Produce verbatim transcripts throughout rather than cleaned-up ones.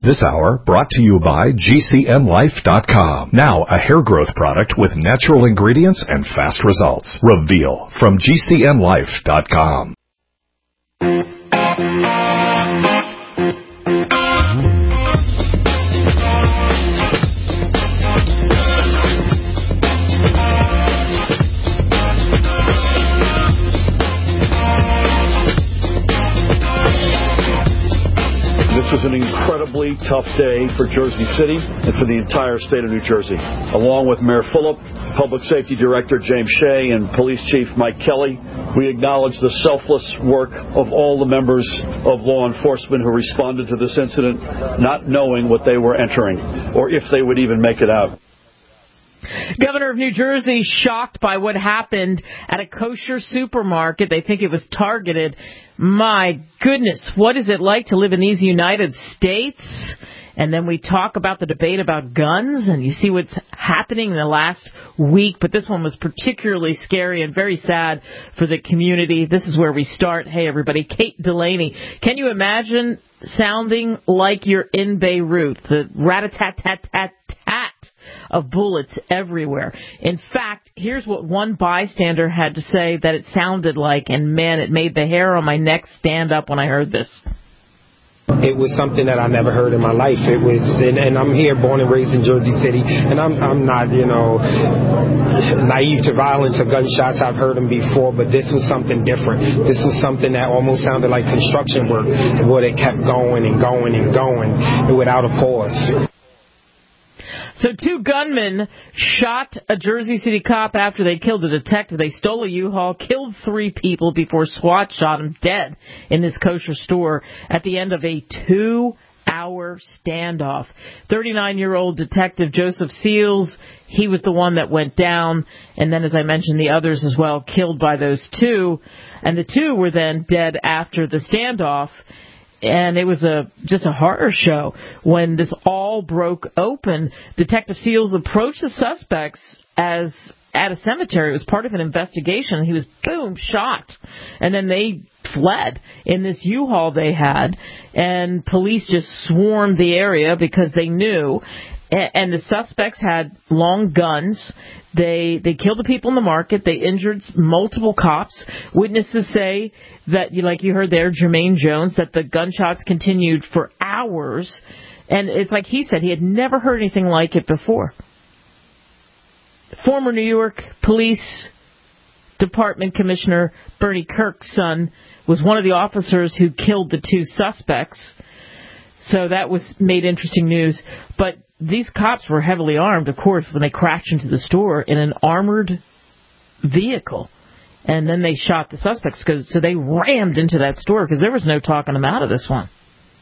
This hour brought to you by G C N Life dot com. Now a hair growth product with natural ingredients and fast results. Reveal from G C N Life dot com. This was an incredibly tough day for Jersey City and for the entire state of New Jersey. Along with Mayor Fulop, Public Safety Director James Shea, and Police Chief Mike Kelly, we acknowledge the selfless work of all the members of law enforcement who responded to this incident, not knowing what they were entering or if they would even make it out. Governor of New Jersey shocked by what happened at a kosher supermarket. They think it was targeted. My goodness, what is it like to live in these United States? And then we talk about the debate about guns, and you see what's happening in the last week. But this one was particularly scary and very sad for the community. This is where we start. Hey, everybody, Kate Delaney. Can you imagine sounding like you're in Beirut? The rat-a-tat-tat-tat-tat of bullets everywhere. In fact, here's what one bystander had to say that it sounded like, and man, it made the hair on my neck stand up when I heard this. It was something that I never heard in my life. It was, and, and I'm here, born and raised in Jersey City, and I'm I'm not, you know, naive to violence or gunshots. I've heard them before, but this was something different. This was something that almost sounded like construction work, where it kept going and going and going without a pause. So two gunmen shot a Jersey City cop after they killed a detective. They stole a U-Haul, killed three people before SWAT shot him dead in this kosher store at the end of a two-hour standoff. thirty-nine-year-old Detective Joseph Seals, he was the one that went down. And then, as I mentioned, the others as well, killed by those two. And the two were then dead after the standoff. And it was a just a horror show when this all broke open. Detective Seals approached the suspects as at a cemetery. It was part of an investigation. He was, boom, shot. And then they fled in this U-Haul they had. And police just swarmed the area because they knew. And the suspects had long guns. They they killed the people in the market. They injured multiple cops. Witnesses say that, like you heard there, Jermaine Jones, that the gunshots continued for hours. And it's like he said, he had never heard anything like it before. Former New York Police Department Commissioner Bernie Kirk's son was one of the officers who killed the two suspects. So that was made interesting news. But these cops were heavily armed, of course, when they crashed into the store in an armored vehicle. And then they shot the suspects. So they rammed into that store because there was no talking them out of this one.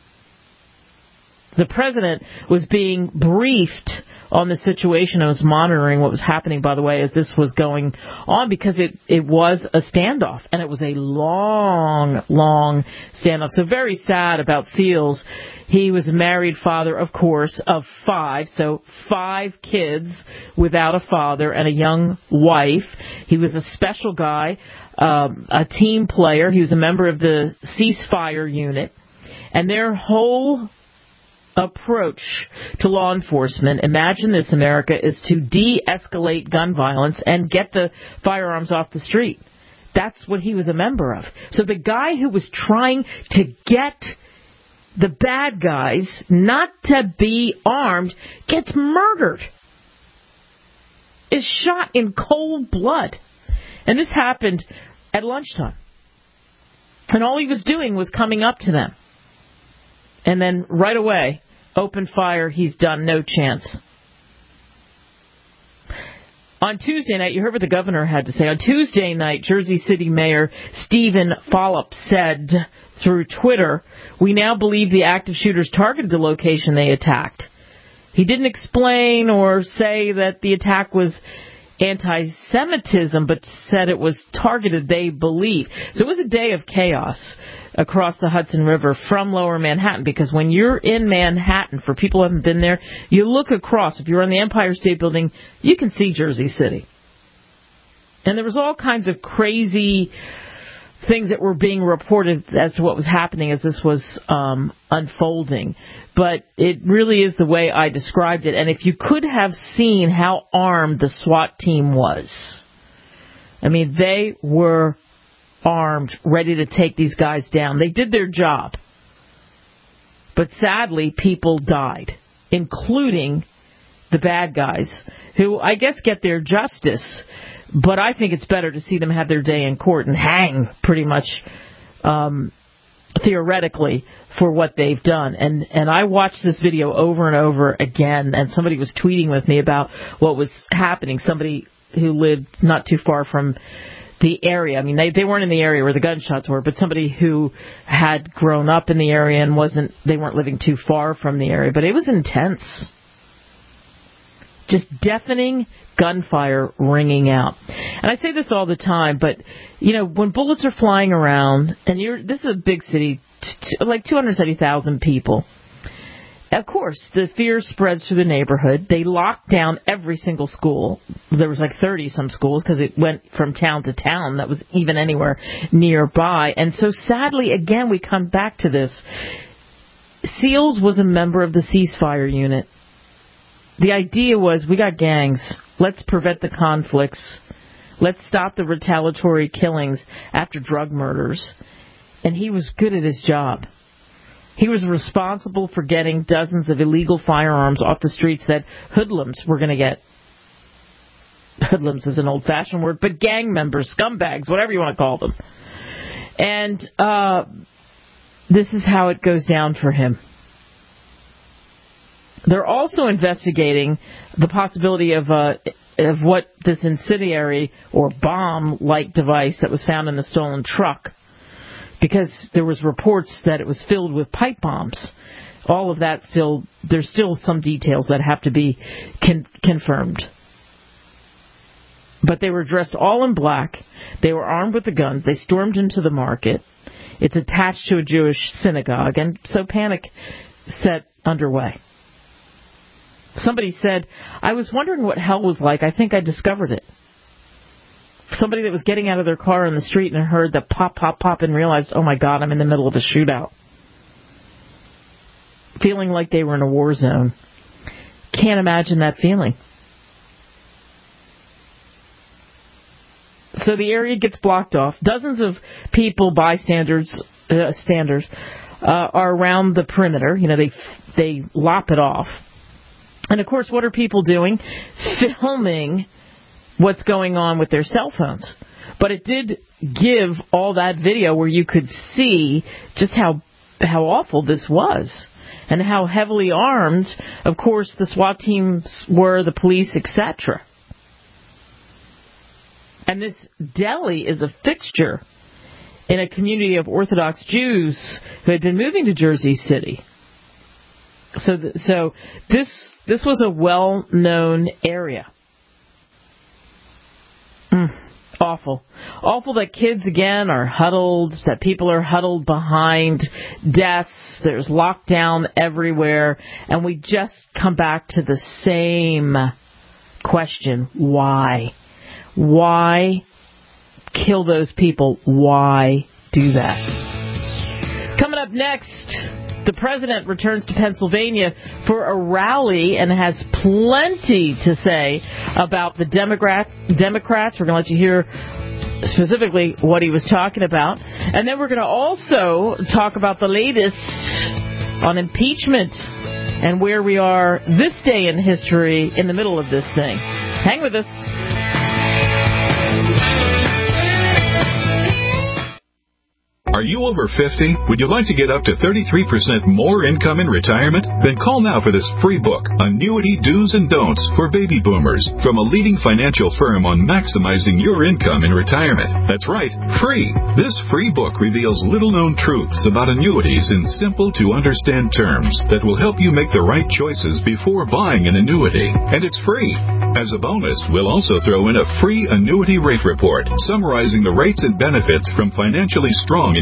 The president was being briefed on the situation. I was monitoring what was happening, by the way, as this was going on, because it, it was a standoff, and it was a long, long standoff. So very sad about Seals. He was a married father, of course, of five, so five kids without a father and a young wife. He was a special guy, um, a team player. He was a member of the ceasefire unit, and their whole approach to law enforcement, imagine this, America, is to de-escalate gun violence and get the firearms off the street. That's what he was a member of. So the guy who was trying to get the bad guys not to be armed gets murdered, is shot in cold blood. And this happened at lunchtime. And all he was doing was coming up to them. And then right away, open fire, he's done, no chance. On Tuesday night, you heard what the governor had to say. On Tuesday night, Jersey City Mayor Stephen Fulop said through Twitter, "We now believe the active shooters targeted the location they attacked." He didn't explain or say that the attack was anti-Semitism, but said it was targeted, they believe. So it was a day of chaos across the Hudson River from Lower Manhattan, because when you're in Manhattan, for people who haven't been there, you look across. If you're on the Empire State Building, you can see Jersey City. And there was all kinds of crazy things that were being reported as to what was happening as this was um, unfolding. But it really is the way I described it. And if you could have seen how armed the SWAT team was, I mean, they were armed, ready to take these guys down. They did their job. But sadly, people died, including the bad guys, who I guess get their justice. But I think it's better to see them have their day in court and hang, pretty much, um, theoretically, for what they've done. And and I watched this video over and over again, and somebody was tweeting with me about what was happening. Somebody who lived not too far from the area. I mean, they, they weren't in the area where the gunshots were, but somebody who had grown up in the area and wasn't, they weren't living too far from the area. But it was intense. Just deafening gunfire ringing out. And I say this all the time, but, you know, when bullets are flying around, and you're, this is a big city, t- t- like two hundred seventy thousand people, of course, the fear spreads through the neighborhood. They locked down every single school. There was like thirty-some schools because it went from town to town that was even anywhere nearby. And so sadly, again, we come back to this. SEALs was a member of the ceasefire unit. The idea was, we got gangs. Let's prevent the conflicts. Let's stop the retaliatory killings after drug murders. And he was good at his job. He was responsible for getting dozens of illegal firearms off the streets that hoodlums were going to get. Hoodlums is an old-fashioned word, but gang members, scumbags, whatever you want to call them. And uh, this is how it goes down for him. They're also investigating the possibility of uh, of what this incendiary or bomb-like device that was found in the stolen truck, because there was reports that it was filled with pipe bombs. All of that still, there's still some details that have to be con- confirmed. But they were dressed all in black. They were armed with the guns. They stormed into the market. It's attached to a Jewish synagogue, and so panic set underway. Somebody said, I was wondering what hell was like. I think I discovered it. Somebody that was getting out of their car in the street and heard the pop, pop, pop and realized, oh my God, I'm in the middle of a shootout. Feeling like they were in a war zone. Can't imagine that feeling. So the area gets blocked off. Dozens of people, bystanders, uh, standers, uh, are around the perimeter. You know, they they lop it off. And, of course, what are people doing? Filming what's going on with their cell phones. But it did give all that video where you could see just how how awful this was and how heavily armed, of course, the SWAT teams were, the police, et cetera. And this deli is a fixture in a community of Orthodox Jews who had been moving to Jersey City. So, th- so this this was a well-known area. Mm, awful. Awful that kids, again, are huddled, that people are huddled behind desks. There's lockdown everywhere. And we just come back to the same question. Why? Why kill those people? Why do that? Coming up next, the president returns to Pennsylvania for a rally and has plenty to say about the Democrat, Democrats. We're going to let you hear specifically what he was talking about. And then we're going to also talk about the latest on impeachment and where we are this day in history in the middle of this thing. Hang with us. Are you over fifty? Would you like to get up to thirty-three percent more income in retirement? Then call now for this free book, Annuity Do's and Don'ts for Baby Boomers, from a leading financial firm on maximizing your income in retirement. That's right, free. This free book reveals little-known truths about annuities in simple-to-understand terms that will help you make the right choices before buying an annuity. And it's free. As a bonus, we'll also throw in a free annuity rate report summarizing the rates and benefits from financially strong insurance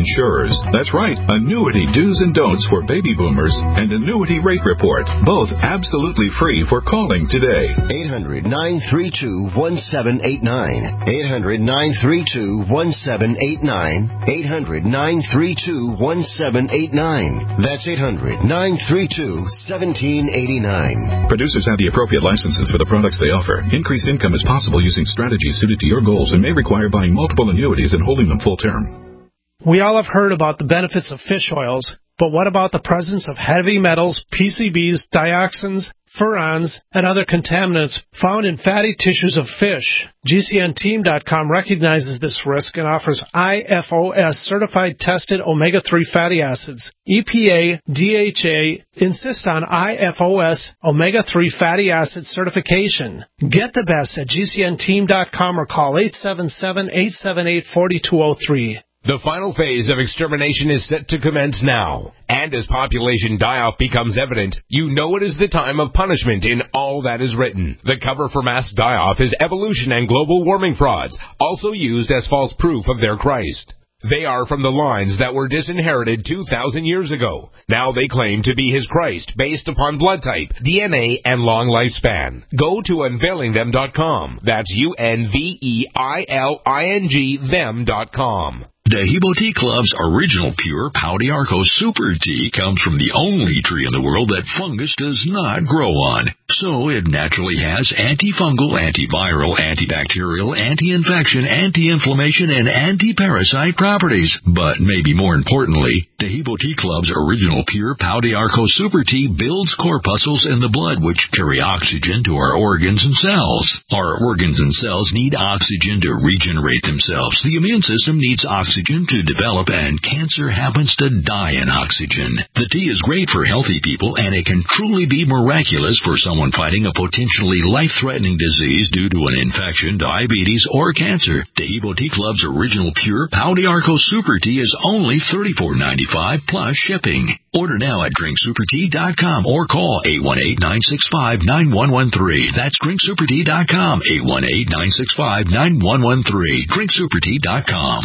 insurers. That's right, annuity do's and don'ts for baby boomers and annuity rate report, both absolutely free for calling today. eight hundred, nine three two, one seven eight nine. eight hundred, nine three two, one seven eight nine. eight hundred, nine three two, one seven eight nine. That's eight hundred, nine three two, one seven eight nine. Producers have the appropriate licenses for the products they offer. Increased income is possible using strategies suited to your goals and may require buying multiple annuities and holding them full term. We all have heard about the benefits of fish oils, but what about the presence of heavy metals, P C Bs, dioxins, furans, and other contaminants found in fatty tissues of fish? G C N team dot com recognizes this risk and offers I F O S-certified tested omega three fatty acids. E P A, D H A insist on I F O S omega three fatty acid certification. Get the best at G C N team dot com or call eight seven seven, eight seven eight, four two zero three. The final phase of extermination is set to commence now. And as population die-off becomes evident, you know it is the time of punishment in all that is written. The cover for mass die-off is evolution and global warming frauds, also used as false proof of their Christ. They are from the lines that were disinherited two thousand years ago. Now they claim to be his Christ based upon blood type, D N A, and long lifespan. Go to unveiling them dot com. That's U N V E I L I N G them dot com. Dehibo Tea Club's original pure Pau d'Arco Super Tea comes from the only tree in the world that fungus does not grow on. So it naturally has antifungal, antiviral, antibacterial, anti-infection, anti-inflammation, and anti-parasite properties. But maybe more importantly, Dehibo Tea Club's original pure Pau d'Arco Super Tea builds corpuscles in the blood which carry oxygen to our organs and cells. Our organs and cells need oxygen to regenerate themselves. The immune system needs oxygen to develop, and cancer happens to die in oxygen. The tea is great for healthy people, and it can truly be miraculous for someone fighting a potentially life-threatening disease due to an infection, diabetes, or cancer. Dehibo Tea Club's original pure Pau d'Arco Super Tea is only thirty-four ninety-five plus shipping. Order now at drink super tea dot com or call eight one eight, nine six five, nine one one three. That's drink super tea dot com, eight one eight, nine six five, nine one one three. drink super tea dot com.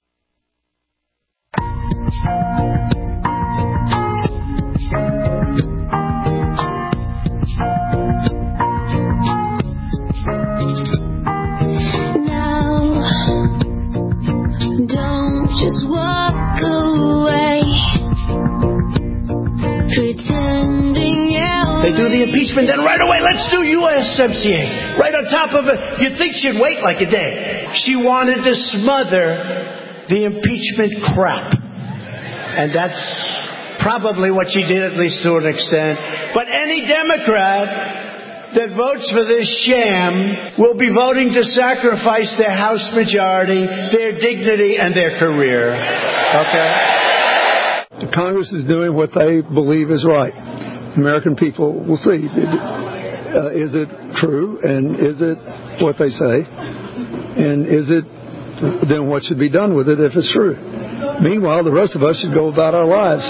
Just walk away, pretending you. They do the impeachment, then right away, let's do U S M C A. Right on top of it. You'd think she'd wait like a day. She wanted to smother the impeachment crap. And that's probably what she did, at least to an extent. But any Democrat that votes for this sham will be voting to sacrifice their House majority, their dignity, and their career. Okay? The Congress is doing what they believe is right. American people will see. Uh, is it true? And is it what they say? And is it then what should be done with it if it's true? Meanwhile, the rest of us should go about our lives.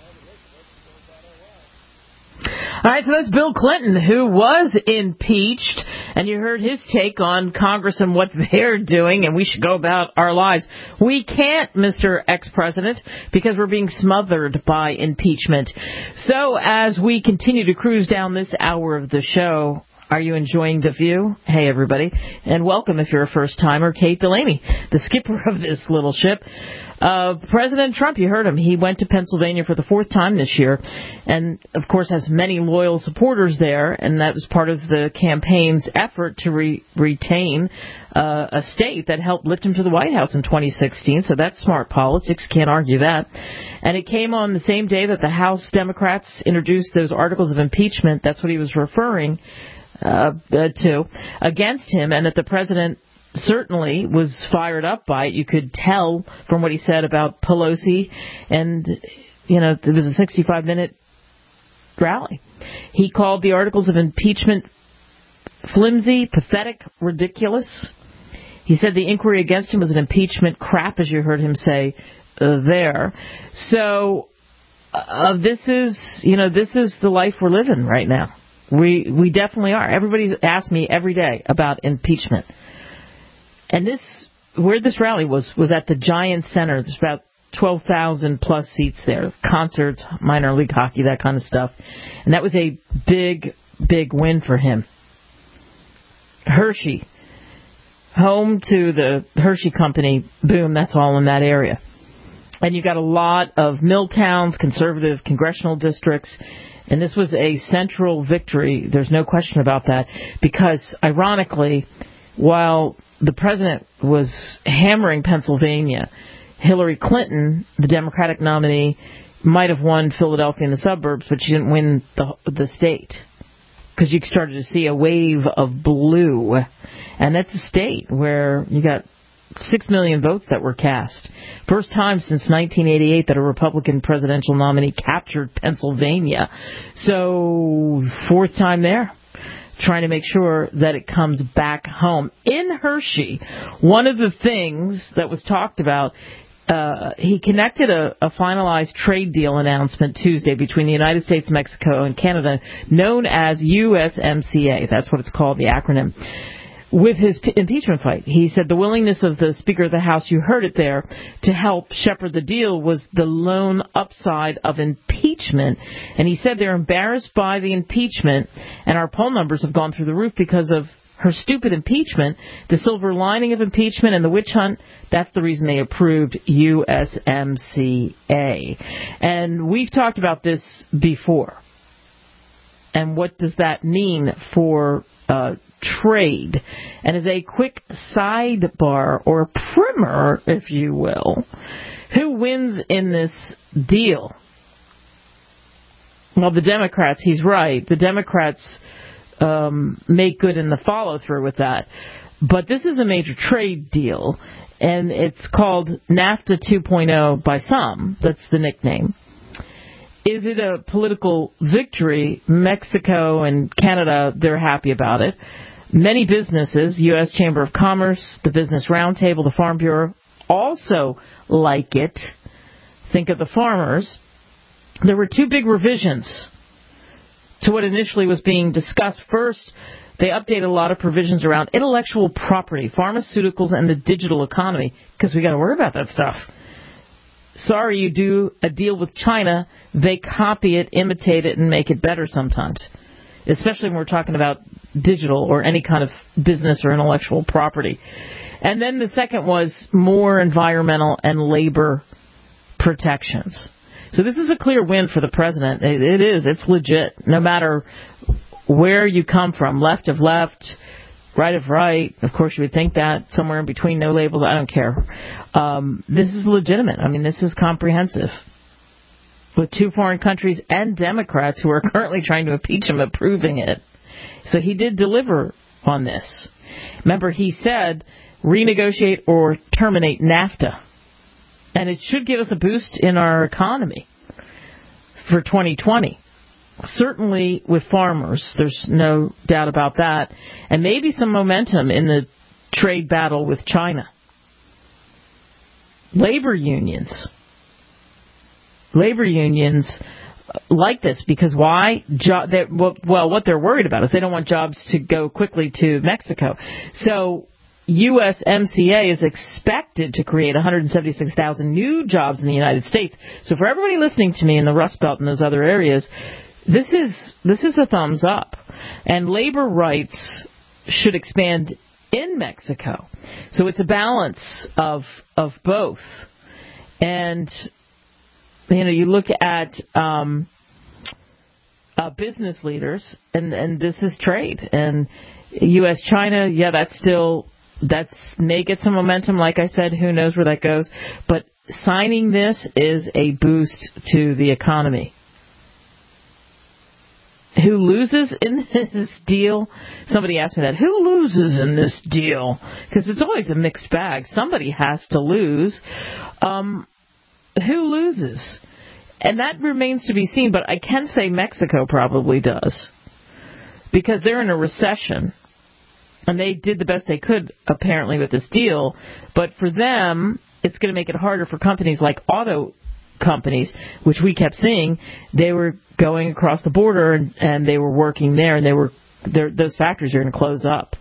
All right, so that's Bill Clinton, who was impeached, and you heard his take on Congress and what they're doing, and we should go about our lives. We can't, Mister Ex-President, because we're being smothered by impeachment. So as we continue to cruise down this hour of the show, are you enjoying the view? Hey, everybody, and welcome if you're a first-timer, Kate Delaney, the skipper of this little ship. Uh, President Trump, you heard him, he went to Pennsylvania for the fourth time this year, and, of course, has many loyal supporters there, and that was part of the campaign's effort to re- retain uh, a state that helped lift him to the White House in twenty sixteen, so that's smart politics, can't argue that. And it came on the same day that the House Democrats introduced those articles of impeachment, that's what he was referring Uh, uh, to, against him, and that the president certainly was fired up by it. You could tell from what he said about Pelosi, and, you know, it was a sixty-five minute rally. He called the articles of impeachment flimsy, pathetic, ridiculous. He said the inquiry against him was an impeachment crap, as you heard him say uh, there. So uh, this is, you know, this is the life we're living right now. We we definitely are. Everybody's asked me every day about impeachment. And this, where this rally was, was at the Giant Center. There's about twelve thousand plus seats there, concerts, minor league hockey, that kind of stuff. And that was a big, big win for him. Hershey, home to the Hershey Company, boom, that's all in that area. And you got a lot of mill towns, conservative congressional districts, and this was a central victory. There's no question about that, because ironically, while the president was hammering Pennsylvania, Hillary Clinton, the Democratic nominee, might have won Philadelphia and the suburbs, but she didn't win the the state, because you started to see a wave of blue, and that's a state where you got six million votes that were cast. First time since nineteen eighty-eight that a Republican presidential nominee captured Pennsylvania. So, fourth time there, trying to make sure that it comes back home. In Hershey, one of the things that was talked about, uh, he connected a, a finalized trade deal announcement Tuesday between the United States, Mexico, and Canada, known as U S M C A. That's what it's called, the acronym. With his p- impeachment fight, he said the willingness of the Speaker of the House, you heard it there, to help shepherd the deal was the lone upside of impeachment. And he said they're embarrassed by the impeachment, and our poll numbers have gone through the roof because of her stupid impeachment. The silver lining of impeachment and the witch hunt, that's the reason they approved U S M C A. And we've talked about this before. And what does that mean for uh trade? And as a quick sidebar, or primer, if you will, who wins in this deal? Well, the Democrats, he's right. The Democrats um, make good in the follow-through with that. But this is a major trade deal, and it's called NAFTA two point oh by some. That's the nickname. Is it a political victory? Mexico and Canada, they're happy about it. Many businesses, U S Chamber of Commerce, the Business Roundtable, the Farm Bureau, also like it. Think of the farmers. There were two big revisions to what initially was being discussed. First, they updated a lot of provisions around intellectual property, pharmaceuticals, and the digital economy, because we got to worry about that stuff. Sorry, you do a deal with China, they copy it, imitate it, and make it better sometimes, especially when we're talking about digital or any kind of business or intellectual property. And then the second was more environmental and labor protections. So this is a clear win for the president. It, it is. It's legit. No matter where you come from, left of left, right of right. Of course, you would think that. Somewhere in between, no labels. I don't care. Um, this is legitimate. I mean, this is comprehensive. With two foreign countries and Democrats who are currently trying to impeach him approving it. So he did deliver on this. Remember, he said renegotiate or terminate NAFTA. And it should give us a boost in our economy for twenty twenty. Certainly with farmers, there's no doubt about that. And maybe some momentum in the trade battle with China. Labor unions. Labor unions like this because why? Jo- well, what they're worried about is they don't want jobs to go quickly to Mexico. So U S M C A is expected to create one hundred seventy-six thousand new jobs in the United States. So for everybody listening to me in the Rust Belt and those other areas, this is this is a thumbs up. And labor rights should expand in Mexico. So it's a balance of of both. And you know, you look at um, uh, business leaders, and, and this is trade. And U S China, yeah, that's still, that's may get some momentum. Like I said, who knows where that goes. But signing this is a boost to the economy. Who loses in this deal? Somebody asked me that. Who loses in this deal? Because it's always a mixed bag. Somebody has to lose. Um, who loses? And that remains to be seen, but I can say Mexico probably does. Because they're in a recession. And they did the best they could, apparently, with this deal. But for them, it's going to make it harder for companies like auto companies, which we kept seeing. They were going across the border, and, and they were working there, and they were those factories are going to close up.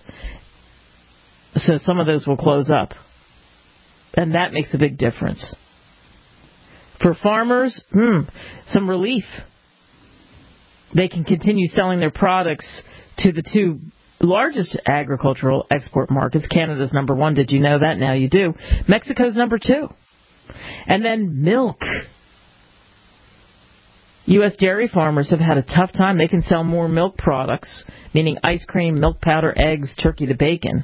So some of those will close up. And that makes a big difference. For farmers, hmm, some relief. They can continue selling their products to the two largest agricultural export markets. Canada's number one. Did you know that? Now you do. Mexico's number two. And then milk. U S dairy farmers have had a tough time. They can sell more milk products, meaning ice cream, milk powder, eggs, turkey to bacon.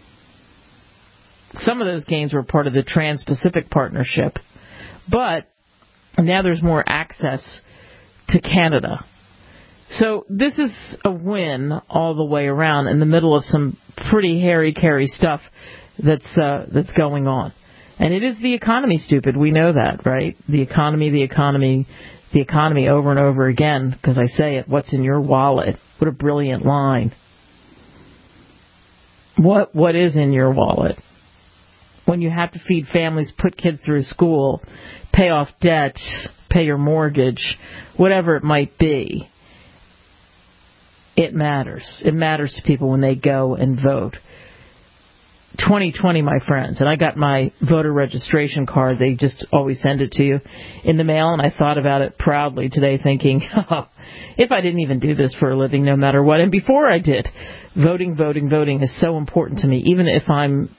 Some of those gains were part of the Trans-Pacific Partnership. But now there's more access to Canada. So this is a win all the way around in the middle of some pretty hairy-carry stuff that's uh, that's going on. And it is the economy, stupid. We know that, right? The economy, the economy, the economy over and over again, because I say it, what's in your wallet? What a brilliant line. What What is in your wallet? When you have to feed families, put kids through school, pay off debt, pay your mortgage, whatever it might be, it matters. It matters to people when they go and vote. twenty twenty, my friends, and I got my voter registration card. They just always send it to you in the mail, and I thought about it proudly today thinking, oh, if I didn't even do this for a living, no matter what, and before I did, voting, voting, voting is so important to me, even if I'm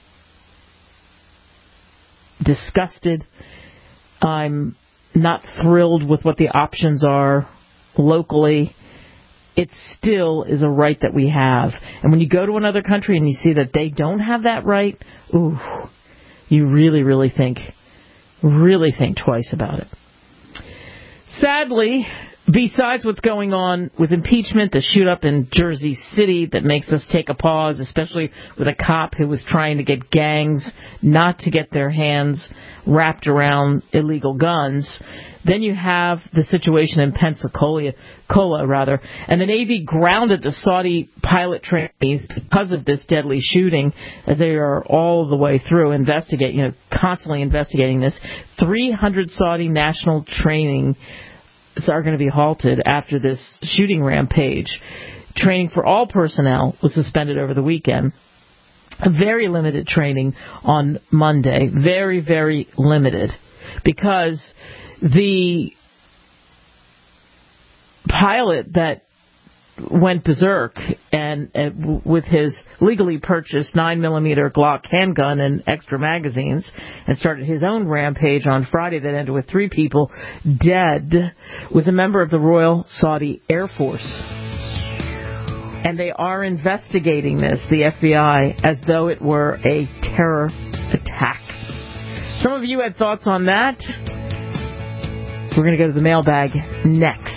disgusted, I'm not thrilled with what the options are locally. It still is a right that we have. And when you go to another country and you see that they don't have that right, ooh, you really, really think, really think twice about it. Sadly, besides what's going on with impeachment, the shoot-up in Jersey City that makes us take a pause, especially with a cop who was trying to get gangs not to get their hands wrapped around illegal guns. Then you have the situation in Pensacola, Cola, rather, and the Navy grounded the Saudi pilot trainees because of this deadly shooting. They are all the way through investigate, you know, constantly investigating this. three hundred Saudi national training are going to be halted after this shooting rampage. Training for all personnel was suspended over the weekend. A very limited training on Monday. Very, very limited. Because the pilot that went berserk and uh, with his legally purchased nine millimeter Glock handgun and extra magazines and started his own rampage on Friday that ended with three people dead was a member of the Royal Saudi Air Force. And they are investigating this, the F B I, as though it were a terror attack. Some of you had thoughts on that. We're going to go to the mailbag next.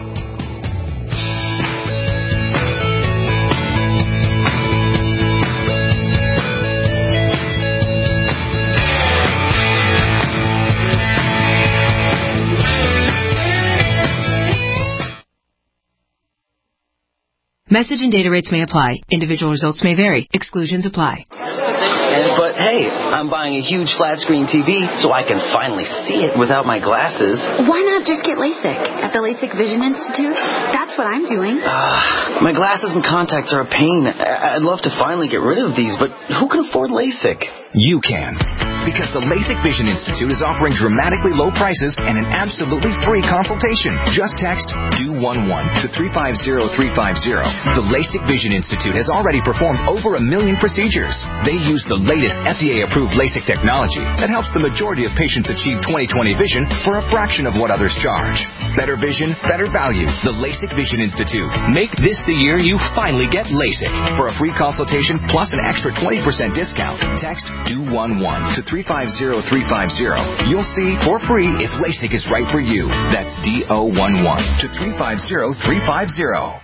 Message and data rates may apply. Individual results may vary. Exclusions apply. But hey, I'm buying a huge flat screen T V so I can finally see it without my glasses. Why not just get LASIK at the LASIK Vision Institute? That's what I'm doing. Uh, my glasses and contacts are a pain. I'd love to finally get rid of these, but who can afford LASIK? You can. Because the LASIK Vision Institute is offering dramatically low prices and an absolutely free consultation. Just text D O one one to three five zero three five zero. The LASIK Vision Institute has already performed over a million procedures. They use the latest F D A-approved LASIK technology that helps the majority of patients achieve twenty twenty vision for a fraction of what others charge. Better vision, better value. The LASIK Vision Institute. Make this the year you finally get LASIK. For a free consultation plus an extra twenty percent discount, text D O one one to three five zero three five zero. You'll see for free if LASIK is right for you. That's D O one one to three five zero three five zero.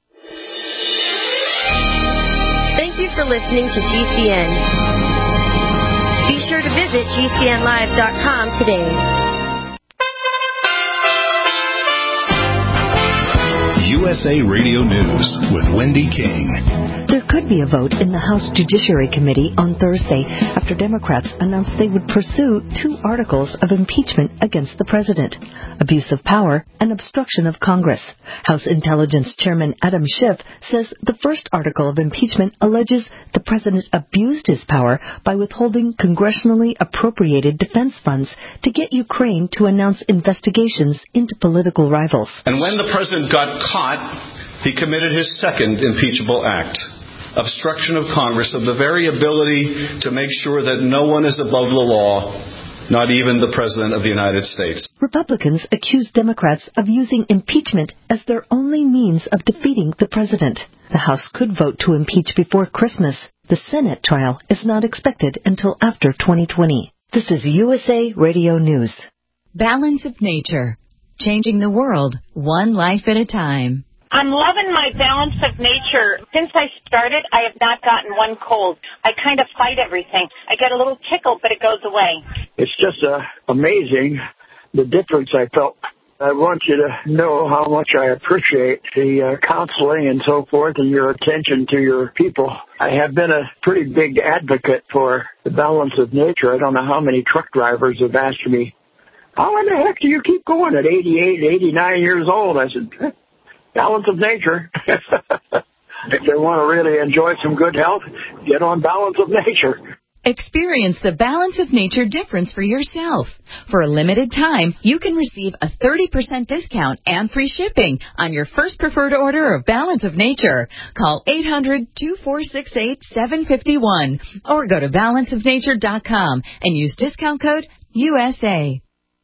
Thank you for listening to G C N. Be sure to visit G C N live dot com today. U S A Radio News with Wendy King. There could be a vote in the House Judiciary Committee on Thursday after Democrats announced they would pursue two articles of impeachment against the president: abuse of power and obstruction of Congress. House Intelligence Chairman Adam Schiff says the first article of impeachment alleges the president abused his power by withholding congressionally appropriated defense funds to get Ukraine to announce investigations into political rivals. And when the president got caught, he committed his second impeachable act: obstruction of Congress, of the very ability to make sure that no one is above the law, not even the President of the United States. Republicans accuse Democrats of using impeachment as their only means of defeating the president. The House could vote to impeach before Christmas. The Senate trial is not expected until after twenty twenty. This is U S A Radio News. Balance of Nature. Changing the world, one life at a time. I'm loving my Balance of Nature. Since I started, I have not gotten one cold. I kind of fight everything. I get a little tickle, but it goes away. It's just uh, amazing the difference I felt. I want you to know how much I appreciate the uh, counseling and so forth and your attention to your people. I have been a pretty big advocate for the Balance of Nature. I don't know how many truck drivers have asked me, how in the heck do you keep going at eighty-eight, eighty-nine years old? I said, Balance of Nature. If they want to really enjoy some good health, get on Balance of Nature. Experience the Balance of Nature difference for yourself. For a limited time, you can receive a thirty percent discount and free shipping on your first preferred order of Balance of Nature. Call eight hundred, two four six eight, seven five one or go to balance of nature dot com and use discount code U S A.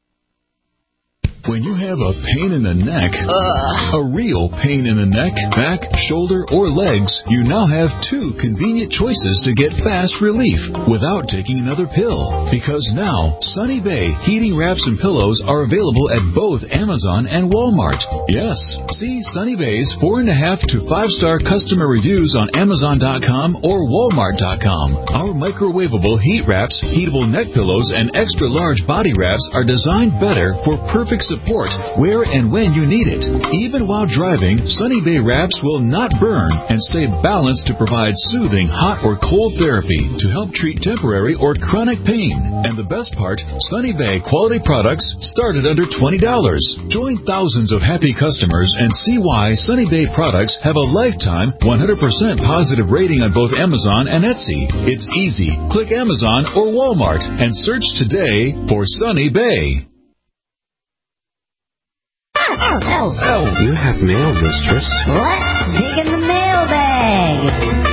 When you have a pain in the neck, uh, a real pain in the neck, back, shoulder, or legs, you now have two convenient choices to get fast relief without taking another pill. Because now, Sunny Bay heating wraps and pillows are available at both Amazon and Walmart. Yes, see Sunny Bay's four and a half to five star customer reviews on Amazon dot com or Walmart dot com. Our microwavable heat wraps, heatable neck pillows, and extra large body wraps are designed better for perfect support where and when you need it. Even while driving, Sunny Bay wraps will not burn and stay balanced to provide soothing hot or cold therapy to help treat temporary or chronic pain. And the best part, Sunny Bay quality products start at under twenty dollars. Join thousands of happy customers and see why Sunny Bay products have a lifetime one hundred percent positive rating on both Amazon and Etsy. It's easy. Click Amazon or Walmart and search today for Sunny Bay. Oh, oh, oh. You have mail, mistress. Let's dig in the mailbag.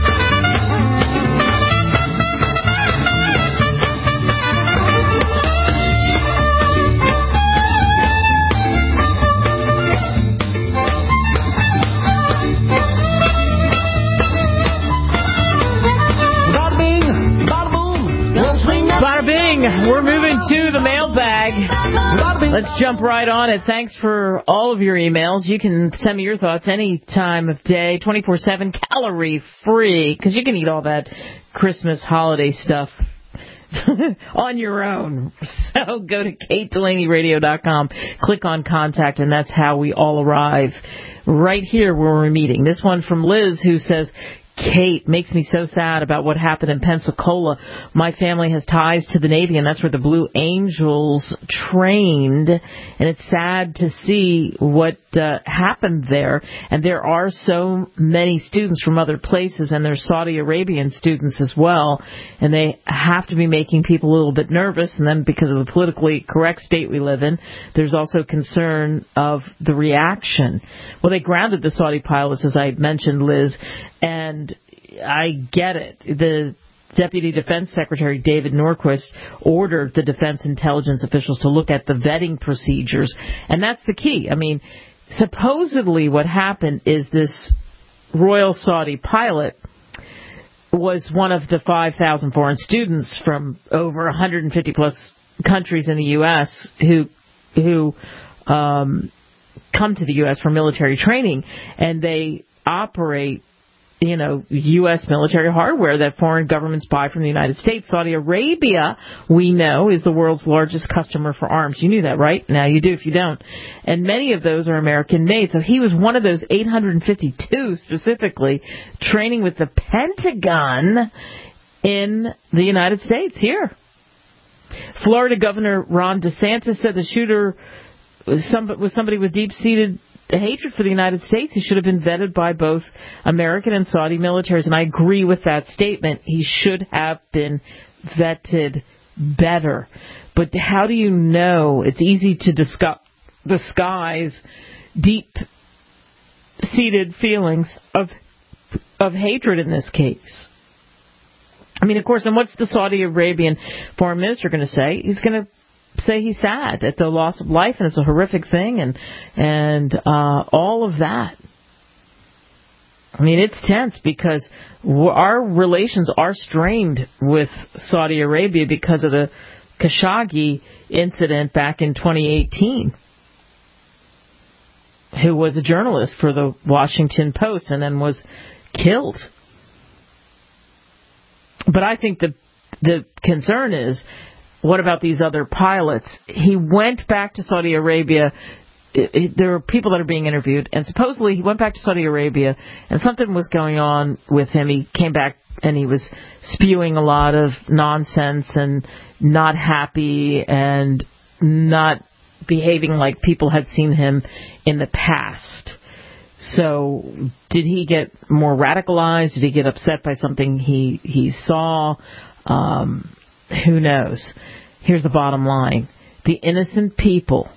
Bada bing! We're moving to the mailbag. Let's jump right on it. Thanks for all of your emails. You can send me your thoughts any time of day, twenty-four seven, calorie free, because you can eat all that Christmas holiday stuff on your own. So go to kate delaney radio dot com, click on contact, and that's how we all arrive right here where we're meeting. This one from Liz, who says, Kate, makes me so sad about what happened in Pensacola. My family has ties to the Navy, and that's where the Blue Angels trained. And it's sad to see what uh, happened there. And there are so many students from other places, and there's Saudi Arabian students as well. And they have to be making people a little bit nervous. And then because of the politically correct state we live in, there's also concern of the reaction. Well, they grounded the Saudi pilots, as I mentioned, Liz, and I get it. The Deputy Defense Secretary, David Norquist, ordered the defense intelligence officials to look at the vetting procedures. And that's the key. I mean, supposedly what happened is this Royal Saudi pilot was one of the five thousand foreign students from over one hundred fifty plus countries in the U S who who um, come to the U S for military training. And they operate you know, U S military hardware that foreign governments buy from the United States. Saudi Arabia, we know, is the world's largest customer for arms. You knew that, right? Now you do if you don't. And many of those are American-made. So he was one of those eight hundred fifty-two specifically training with the Pentagon in the United States here. Florida Governor Ron DeSantis said the shooter was somebody with deep-seated hatred for the United States. He should have been vetted by both American and Saudi militaries, and I agree with that statement. He should have been vetted better. But how do you know? It's easy to discuss, disguise deep-seated feelings of of hatred in this case. I mean, of course, and what's the Saudi Arabian foreign minister going to say? He's going to say he's sad at the loss of life, and it's a horrific thing, and and uh, all of that. I mean, it's tense because our relations are strained with Saudi Arabia because of the Khashoggi incident back in twenty eighteen, who was a journalist for the Washington Post and then was killed. But I think the the concern is, what about these other pilots? He went back to Saudi Arabia. It, it, there are people that are being interviewed, and supposedly he went back to Saudi Arabia, and something was going on with him. He came back, and he was spewing a lot of nonsense and not happy and not behaving like people had seen him in the past. So did he get more radicalized? Did he get upset by something he, he saw? Um, who knows? Here's the bottom line. The innocent people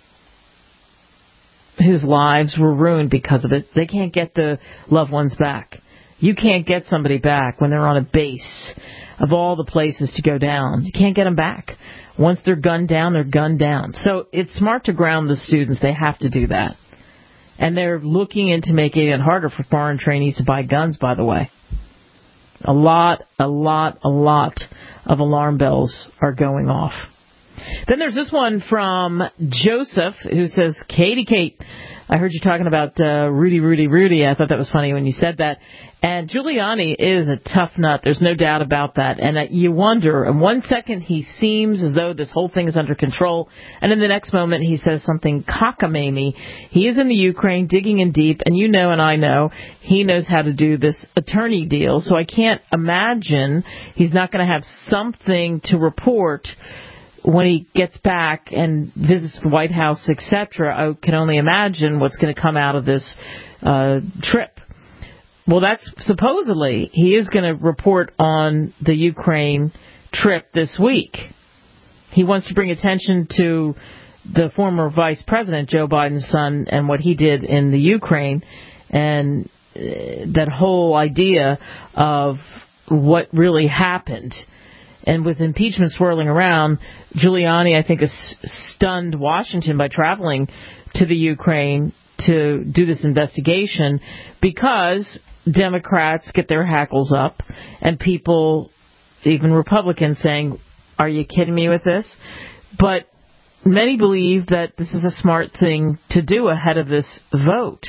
whose lives were ruined because of it, they can't get the loved ones back. You can't get somebody back when they're on a base of all the places to go down. You can't get them back. Once they're gunned down, they're gunned down. So it's smart to ground the students. They have to do that. And they're looking into making it harder for foreign trainees to buy guns, by the way. A lot, a lot, a lot of alarm bells are going off. Then there's this one from Joseph who says, Katie Kate, I heard you talking about uh, Rudy, Rudy, Rudy. I thought that was funny when you said that. And Giuliani is a tough nut. There's no doubt about that. And uh, you wonder, in one second he seems as though this whole thing is under control, and in the next moment he says something cockamamie. He is in the Ukraine digging in deep, and you know and I know he knows how to do this attorney deal, so I can't imagine he's not going to have something to report when he gets back and visits the White House, et cetera. I can only imagine what's going to come out of this uh, trip. Well, that's supposedly he is going to report on the Ukraine trip this week. He wants to bring attention to the former vice president, Joe Biden's son, and what he did in the Ukraine, and uh, that whole idea of what really happened. And with impeachment swirling around, Giuliani, I think, has stunned Washington by traveling to the Ukraine to do this investigation because Democrats get their hackles up and people, even Republicans, saying, are you kidding me with this? But many believe that this is a smart thing to do ahead of this vote.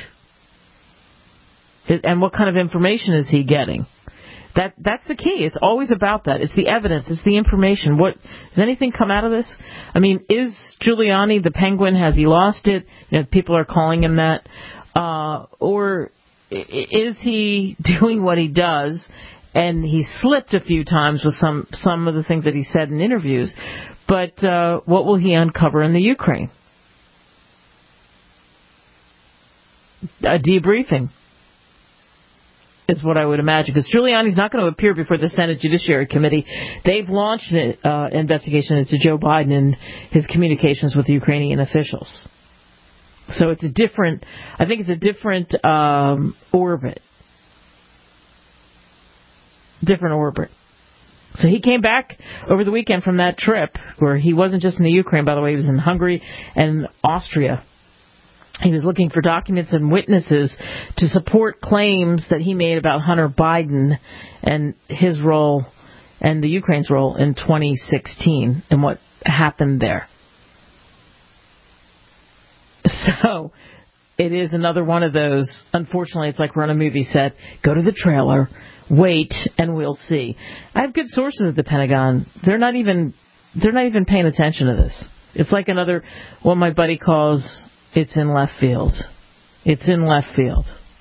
And what kind of information is he getting? That that's the key. It's always about that. It's the evidence. It's the information. What does anything come out of this? I mean, is Giuliani the penguin? Has he lost it? You know, people are calling him that. Uh, or is he doing what he does? And he slipped a few times with some some of the things that he said in interviews. But uh, what will he uncover in the Ukraine? A debriefing is what I would imagine, because Giuliani's not going to appear before the Senate Judiciary Committee. They've launched an uh, investigation into Joe Biden and his communications with Ukrainian officials. So it's a different, I think it's a different um, orbit. Different orbit. So he came back over the weekend from that trip, where he wasn't just in the Ukraine, by the way, he was in Hungary and Austria. He was looking for documents and witnesses to support claims that he made about Hunter Biden and his role and the Ukraine's role in twenty sixteen and what happened there. So it is another one of those. Unfortunately, it's like we're on a movie set. Go to the trailer, wait, and we'll see. I have good sources at the Pentagon. They're not even they're not even paying attention to this. It's like another what my buddy calls it's in left field. It's in left field.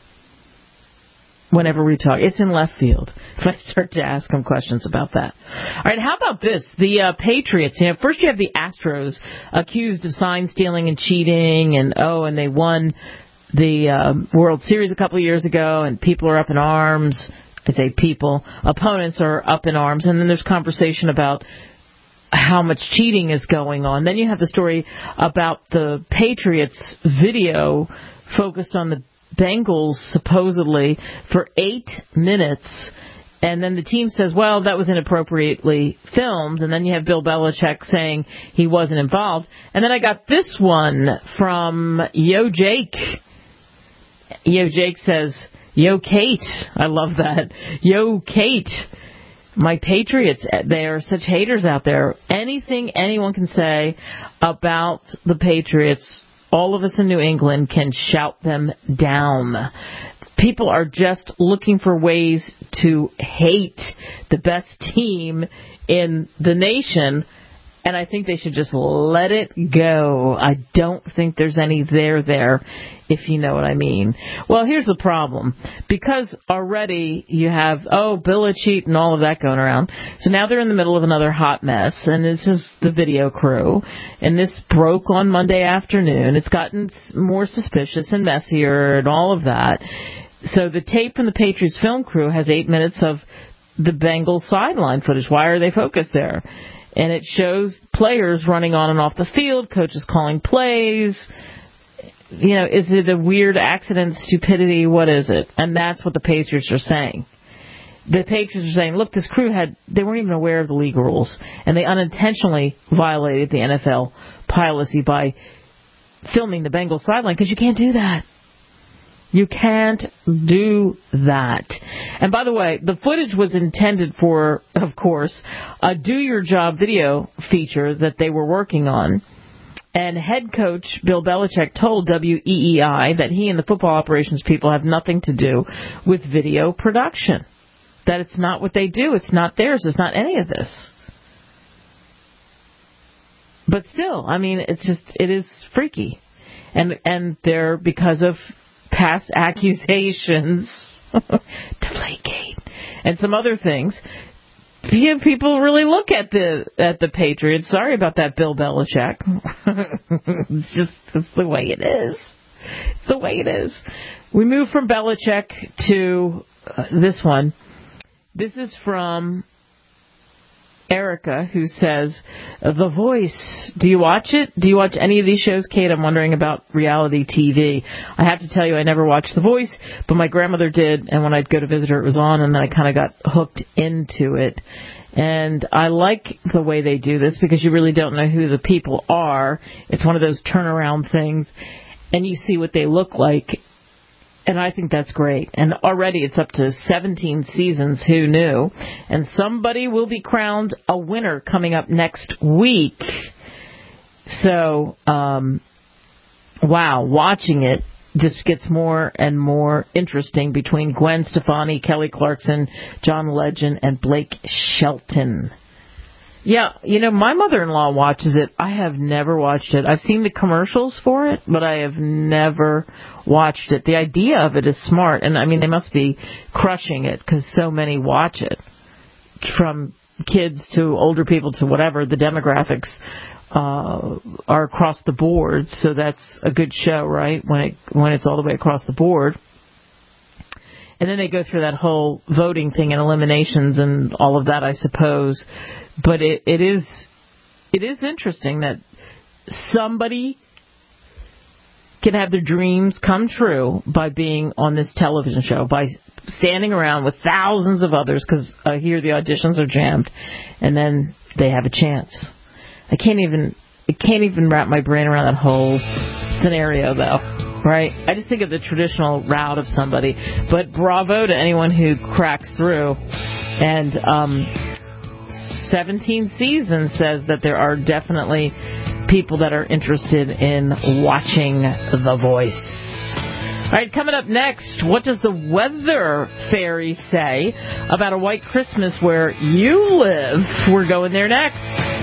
Whenever we talk, it's in left field. If I start to ask them questions about that. All right, how about this? The uh, Patriots, you know, first you have the Astros accused of sign stealing and cheating, and oh, and they won the uh, World Series a couple of years ago, and people are up in arms. I say people, opponents are up in arms, and then there's conversation about how much cheating is going on. Then you have the story about the Patriots video focused on the Bengals supposedly for eight minutes, and then the team says, well, that was inappropriately filmed, and then you have Bill Belichick saying he wasn't involved. And then I got this one from Yo Jake. Yo Jake says, Yo Kate, I love that. Yo Kate, my Patriots, they are such haters out there. Anything anyone can say about the Patriots, all of us in New England can shout them down. People are just looking for ways to hate the best team in the nation, and I think they should just let it go. I don't think there's any there there, if you know what I mean. Well, here's the problem. Because already you have, oh, Bill a cheat and all of that going around. So now they're in the middle of another hot mess, and this is the video crew. And this broke on Monday afternoon. It's gotten more suspicious and messier and all of that. So the tape from the Patriots film crew has eight minutes of the Bengals sideline footage. Why are they focused there? And it shows players running on and off the field, coaches calling plays. You know, is it a weird accident, stupidity? What is it? And that's what the Patriots are saying. The Patriots are saying, look, this crew had, they weren't even aware of the league rules, and they unintentionally violated the N F L policy by filming the Bengals sideline, because you can't do that. You can't do that. And by the way, the footage was intended for, of course, a do-your-job video feature that they were working on. And head coach Bill Belichick told W E E I that he and the football operations people have nothing to do with video production. That it's not what they do. It's not theirs. It's not any of this. But still, I mean, it's just, it is freaky. And, and they're, because of past accusations, Deflategate, and some other things, people really look at the at the Patriots. Sorry about that, Bill Belichick. It's just it's the way it is. It's the way it is. We move from Belichick to uh, this one. This is from Erica, who says, The Voice. Do you watch it? Do you watch any of these shows, Kate? I'm wondering about reality T V. I have to tell you, I never watched The Voice, but my grandmother did, and when I'd go to visit her, it was on, and then I kind of got hooked into it. And I like the way they do this, because you really don't know who the people are. It's one of those turnaround things, and you see what they look like. And I think that's great. And already it's up to seventeen seasons. Who knew? And somebody will be crowned a winner coming up next week. So, um, wow, watching it just gets more and more interesting between Gwen Stefani, Kelly Clarkson, John Legend, and Blake Shelton. Yeah, you know, my mother-in-law watches it. I have never watched it. I've seen the commercials for it, but I have never watched it. The idea of it is smart, and I mean, they must be crushing it because so many watch it, from kids to older people to whatever. The demographics uh, are across the board, so that's a good show, right? When it when it's all the way across the board. And then they go through that whole voting thing and eliminations and all of that, I suppose. But it, it is it is interesting that somebody can have their dreams come true by being on this television show, by standing around with thousands of others, because I hear the auditions are jammed, and then they have a chance. I can't even I can't even wrap my brain around that whole scenario, though. Right? I just think of the traditional route of somebody. But bravo to anyone who cracks through. And um, seventeen seasons says that there are definitely people that are interested in watching The Voice. right, coming up next, what does the weather fairy say about a white Christmas where you live? We're going there next.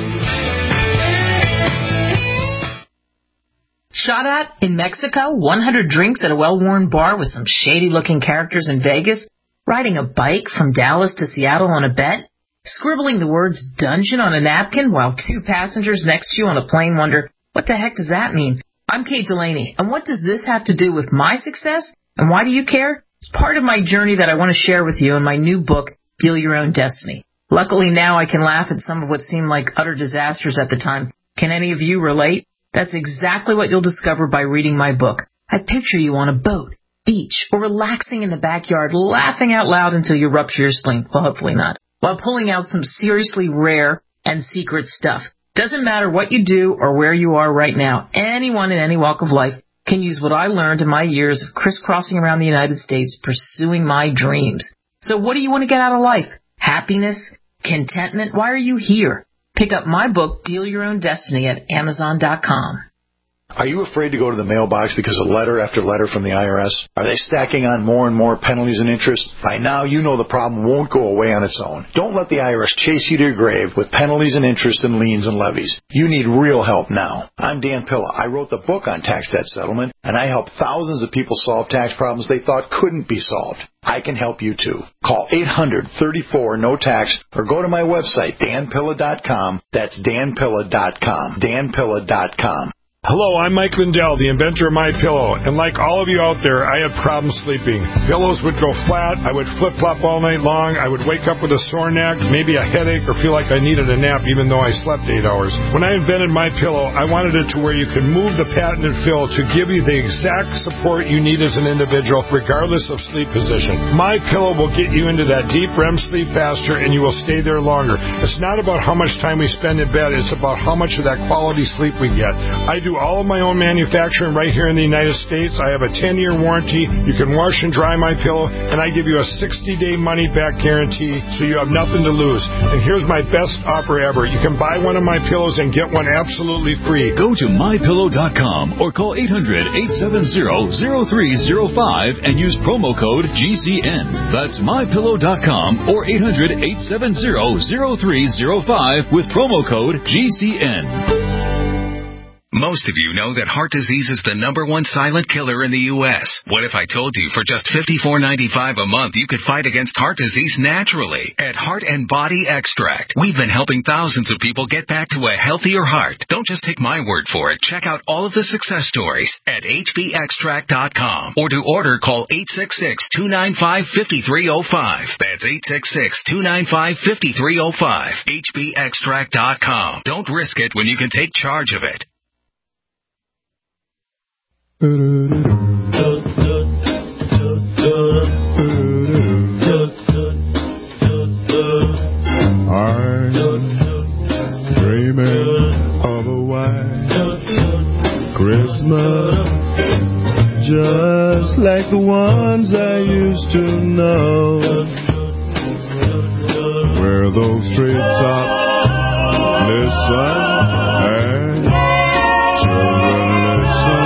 Shot at in Mexico, one hundred drinks at a well-worn bar with some shady-looking characters in Vegas, riding a bike from Dallas to Seattle on a bet, scribbling the words dungeon on a napkin while two passengers next to you on a plane wonder, what the heck does that mean? I'm Kate Delaney, and what does this have to do with my success, and why do you care? It's part of my journey that I want to share with you in my new book, Deal Your Own Destiny. Luckily now I can laugh at some of what seemed like utter disasters at the time. Can any of you relate? That's exactly what you'll discover by reading my book. I picture you on a boat, beach, or relaxing in the backyard, laughing out loud until you rupture your spleen. Well, hopefully not. While pulling out some seriously rare and secret stuff. Doesn't matter what you do or where you are right now. Anyone in any walk of life can use what I learned in my years of crisscrossing around the United States pursuing my dreams. So what do you want to get out of life? Happiness? Contentment? Why are you here? Pick up my book, Deal Your Own Destiny, at Amazon dot com. Are you afraid to go to the mailbox because of letter after letter from the I R S? Are they stacking on more and more penalties and interest? By now, you know the problem won't go away on its own. Don't let the I R S chase you to your grave with penalties and interest and liens and levies. You need real help now. I'm Dan Pilla. I wrote the book on tax debt settlement, and I help thousands of people solve tax problems they thought couldn't be solved. I can help you too. Call eight hundred, thirty-four, no tax or go to my website, Dan Pilla dot com. That's Dan Pilla dot com. Dan Pilla dot com. Hello, I'm Mike Lindell, the inventor of MyPillow, and like all of you out there, I had problems sleeping. Pillows would go flat, I would flip-flop all night long, I would wake up with a sore neck, maybe a headache, or feel like I needed a nap even though I slept eight hours. When I invented MyPillow, I wanted it to where you could move the patented fill to give you the exact support you need as an individual, regardless of sleep position. MyPillow will get you into that deep R E M sleep faster, and you will stay there longer. It's not about how much time we spend in bed, it's about how much of that quality sleep we get. I do all of my own manufacturing right here in the United States. I have a ten-year warranty. You can wash and dry my pillow, and I give you a sixty-day money-back guarantee, so you have nothing to lose. And here's my best offer ever. You can buy one of my pillows and get one absolutely free. Go to my pillow dot com or call eight hundred, eight seven zero, zero three zero five and use promo code G C N. That's my pillow dot com or eight hundred, eight seven zero, zero three zero five with promo code G C N. Most of you know that heart disease is the number one silent killer in the U S What if I told you for just fifty-four ninety-five a month you could fight against heart disease naturally at Heart and Body Extract? We've been helping thousands of people get back to a healthier heart. Don't just take my word for it. Check out all of the success stories at H B extract dot com or to order call eight six six, two nine five, five three zero five. That's eight six six, two nine five, five three zero five. H B extract dot com. Don't risk it when you can take charge of it. I'm dreaming of a white Christmas, just like the ones I used to know, where those treetops listen and children listen.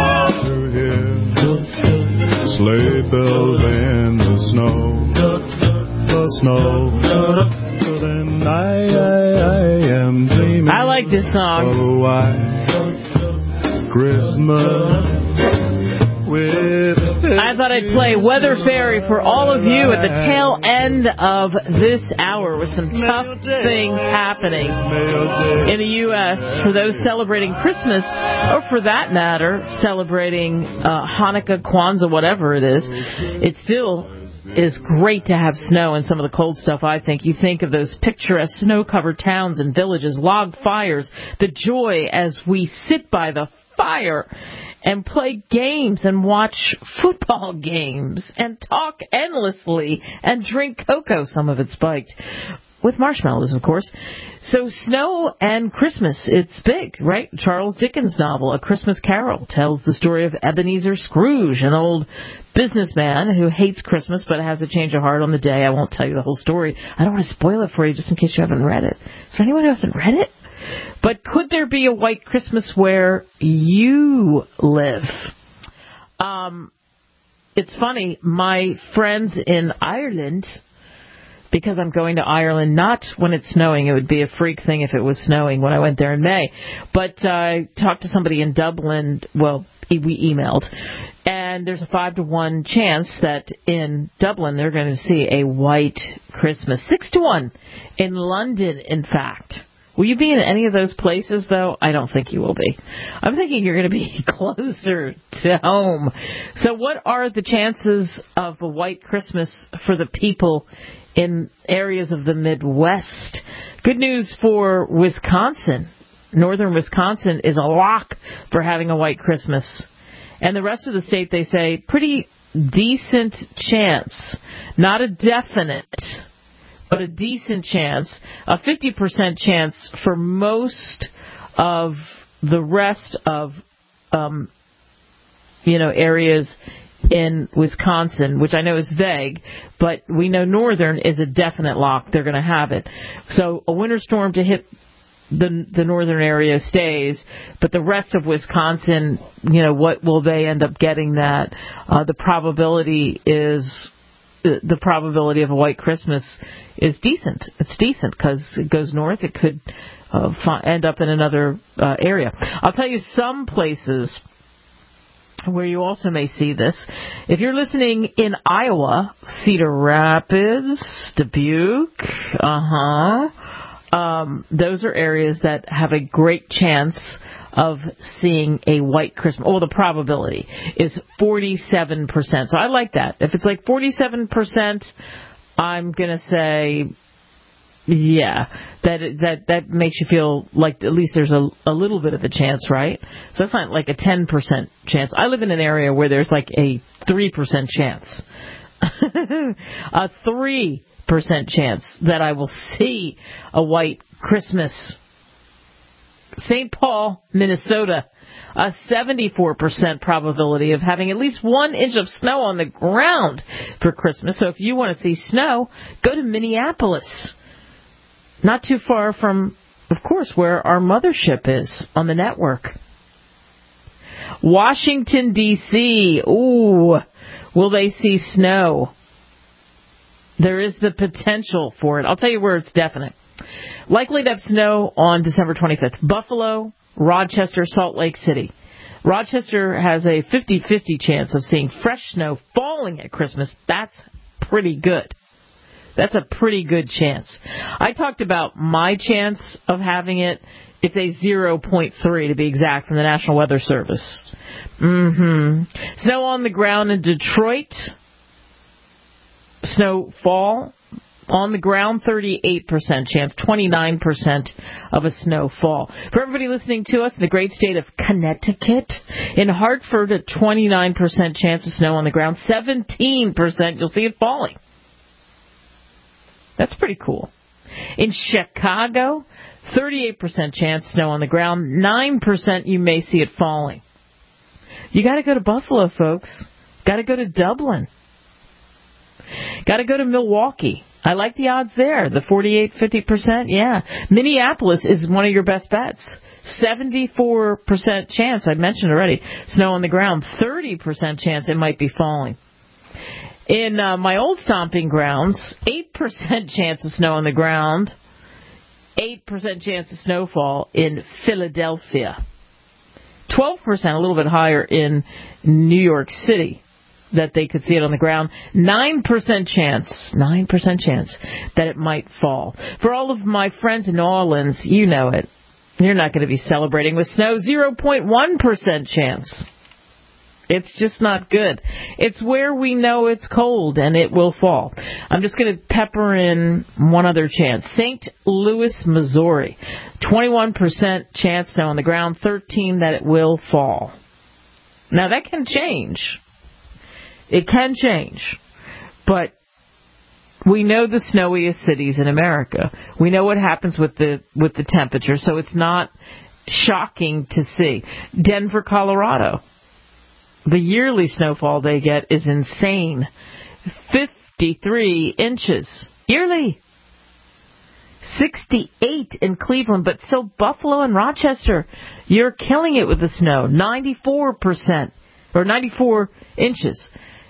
Sleigh bells in the snow, the snow. And I, I, I am dreaming. I like this song. Of a white Christmas with. I thought I'd play Weather Fairy for all of you at the tail end of this hour with some tough things happening in the U S for those celebrating Christmas, or for that matter, celebrating uh, Hanukkah, Kwanzaa, whatever it is. It still is great to have snow and some of the cold stuff, I think. You think of those picturesque snow-covered towns and villages, log fires, the joy as we sit by the fire and play games and watch football games and talk endlessly and drink cocoa, some of it spiked, with marshmallows, of course. So snow and Christmas, it's big, right? Charles Dickens' novel, A Christmas Carol, tells the story of Ebenezer Scrooge, an old businessman who hates Christmas but has a change of heart on the day. I won't tell you the whole story. I don't want to spoil it for you just in case you haven't read it. Is there anyone who hasn't read it? But could there be a white Christmas where you live? Um, it's funny, my friends in Ireland, because I'm going to Ireland not when it's snowing. It would be a freak thing if it was snowing when I went there in May. But uh, I talked to somebody in Dublin. Well, we emailed. And there's a five to one chance that in Dublin they're going to see a white Christmas. Six to one in London, in fact. Will you be in any of those places, though? I don't think you will be. I'm thinking you're going to be closer to home. So what are the chances of a white Christmas for the people in areas of the Midwest? Good news for Wisconsin. Northern Wisconsin is a lock for having a white Christmas. And the rest of the state, they say, pretty decent chance. Not a definite, but a decent chance. A fifty percent chance for most of the rest of, um, you know, areas in Wisconsin, which I know is vague, but we know Northern is a definite lock. They're going to have it. So a winter storm to hit the the northern area stays, but the rest of Wisconsin, you know, what will they end up getting that? Uh, the probability is, the probability of a white Christmas is decent. It's decent because it goes north. It could uh, end up in another uh, area. I'll tell you some places where you also may see this. If you're listening in Iowa, Cedar Rapids, Dubuque, uh-huh, um, those are areas that have a great chance of seeing a white Christmas. Oh, the probability is forty-seven percent. So I like that. If it's like forty-seven percent, I'm going to say, yeah, that that that makes you feel like at least there's a, a little bit of a chance, right? So it's not like a ten percent chance. I live in an area where there's like a three percent chance. a three percent chance that I will see a white Christmas. Saint Paul, Minnesota, a seventy-four percent probability of having at least one inch of snow on the ground for Christmas. So if you want to see snow, go to Minneapolis. Not too far from, of course, where our mothership is on the network. Washington, D C Ooh, will they see snow? There is the potential for it. I'll tell you where it's definite. Likely to have snow on December twenty-fifth. Buffalo, Rochester, Salt Lake City. Rochester has a fifty-fifty chance of seeing fresh snow falling at Christmas. That's pretty good. That's a pretty good chance. I talked about my chance of having it. It's a zero point three to be exact from the National Weather Service. Mm-hmm. Snow on the ground in Detroit. Snowfall on the ground, thirty-eight percent chance, twenty-nine percent of a snowfall. For everybody listening to us in the great state of Connecticut, in Hartford, a twenty-nine percent chance of snow on the ground, seventeen percent you'll see it falling. That's pretty cool. In Chicago, thirty-eight percent chance snow on the ground, nine percent you may see it falling. You got to go to Buffalo, folks. Got to go to Dublin. Got to go to Milwaukee. I like the odds there. The forty-eight, fifty percent, yeah. Minneapolis is one of your best bets. seventy-four percent chance, I mentioned already, snow on the ground. thirty percent chance it might be falling. In uh, my old stomping grounds, eight percent chance of snow on the ground, eight percent chance of snowfall in Philadelphia. twelve percent, a little bit higher in New York City, that they could see it on the ground. nine percent chance, nine percent chance that it might fall. For all of my friends in New Orleans, you know it. You're not going to be celebrating with snow. zero point one percent chance. It's just not good. It's where we know it's cold and it will fall. I'm just going to pepper in one other chance. Saint Louis, Missouri. twenty-one percent chance snow on the ground, thirteen that it will fall. Now that can change. It can change. But we know the snowiest cities in America. We know what happens with the with the temperature, so it's not shocking to see. Denver, Colorado. The yearly snowfall they get is insane. fifty-three inches. Yearly. sixty-eight in Cleveland, but so Buffalo and Rochester, you're killing it with the snow. ninety-four percent, or ninety-four inches.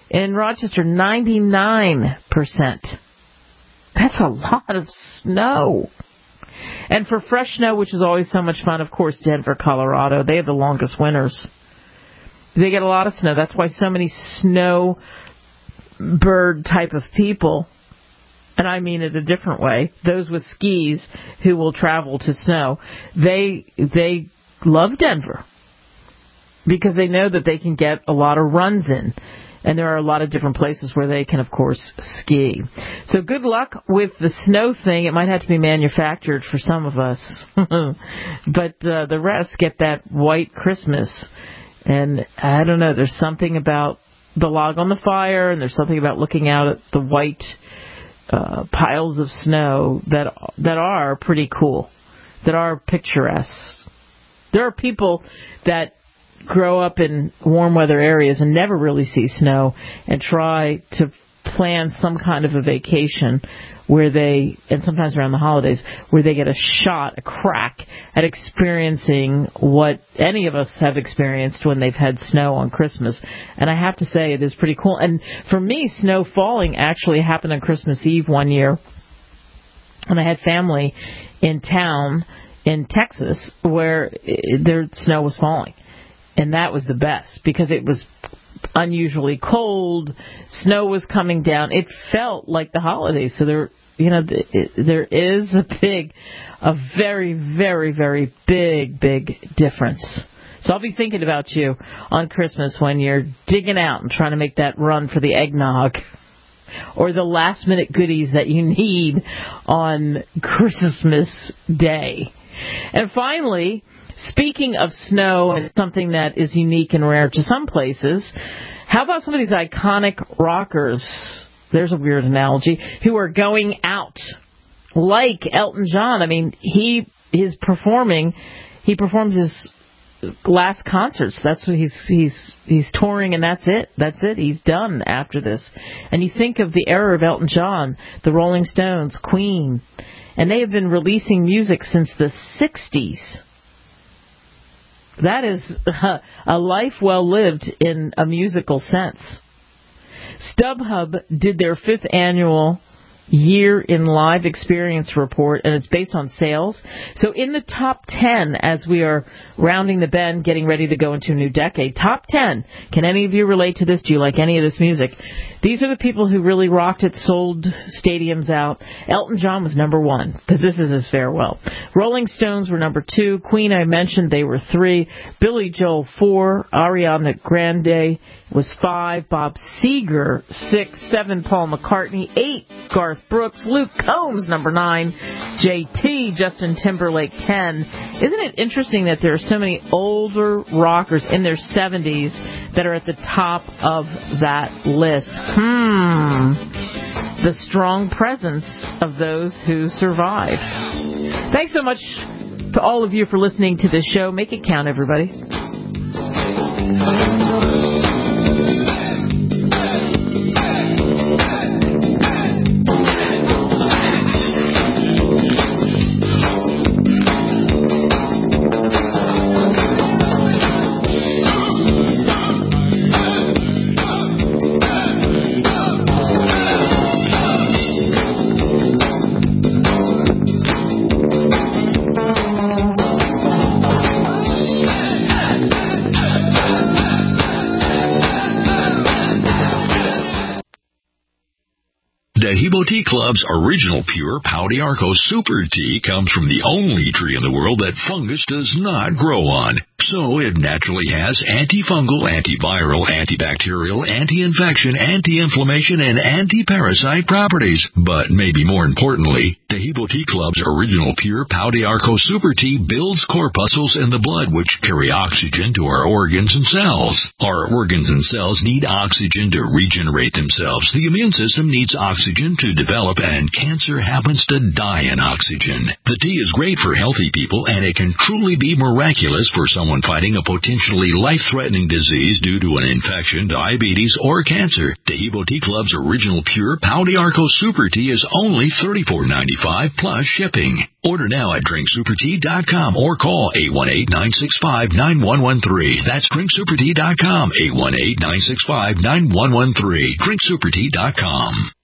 In Rochester, ninety-nine percent. That's a lot of snow. And for fresh snow, which is always so much fun, of course, Denver, Colorado, they have the longest winters. They get a lot of snow. That's why so many snowbird type of people, and I mean it a different way, those with skis who will travel to snow, they they love Denver because they know that they can get a lot of runs in. And there are a lot of different places where they can, of course, ski. So good luck with the snow thing. It might have to be manufactured for some of us. But uh, the rest get that white Christmas. And I don't know, there's something about the log on the fire, and there's something about looking out at the white uh, piles of snow that that are pretty cool, that are picturesque. There are people that grow up in warm weather areas and never really see snow and try to plan some kind of a vacation where they, and sometimes around the holidays, where they get a shot, a crack at experiencing what any of us have experienced when they've had snow on Christmas. And I have to say, it is pretty cool. And for me, snow falling actually happened on Christmas Eve one year. And I had family in town in Texas where their snow was falling. And that was the best because it was unusually cold. Snow was coming down. It felt like the holidays. So there, you know, it, there is a big, a very, very, very big, big difference. So I'll be thinking about you on Christmas when you're digging out and trying to make that run for the eggnog or the last minute goodies that you need on Christmas Day. And finally, speaking of snow and something that is unique and rare to some places, how about some of these iconic rockers, there's a weird analogy, who are going out, like Elton John. I mean, he is performing, he performed his last concerts. That's what he's, he's, he's touring, and that's it. That's it. He's done after this. And you think of the era of Elton John, the Rolling Stones, Queen, and they have been releasing music since the sixties. That is a life well lived in a musical sense. StubHub did their fifth annual Year in Live Experience report, and it's based on sales. So in the top ten, as we are rounding the bend, getting ready to go into a new decade, top ten, can any of you relate to this? Do you like any of this music? These are the people who really rocked it, sold stadiums out. Elton John was number one, because this is his farewell. Rolling Stones were number two. Queen, I mentioned, they were three. Billy Joel, four. Ariana Grande was five. Bob Seger, six. Seven. Paul McCartney, eight. Garth Brooks, Luke Combs, number nine. J T, Justin Timberlake, ten. Isn't it interesting that there are so many older rockers in their seventies that are at the top of that list? Hmm. The strong presence of those who survived. Thanks so much to all of you for listening to this show. Make it count, everybody. Dahibo Tea Club's original pure Pau d'Arco Super Tea comes from the only tree in the world that fungus does not grow on. So it naturally has antifungal, antiviral, antibacterial, anti-infection, anti-inflammation, and anti-parasite properties. But maybe more importantly, Dahibo Tea Club's original pure Pau d'Arco Super Tea builds corpuscles in the blood which carry oxygen to our organs and cells. Our organs and cells need oxygen to regenerate themselves. The immune system needs oxygen to develop, and cancer happens to die in oxygen. The tea is great for healthy people, and it can truly be miraculous for someone someone fighting a potentially life-threatening disease due to an infection, diabetes, or cancer. Taheebo Tea Club's original pure Pau d'Arco Super Tea is only thirty-four ninety-five plus shipping. Order now at drink super tea dot com or call eight one eight, nine six five, nine one one three. That's drink super tea dot com, eight one eight, nine six five, nine one one three. drink super tea dot com.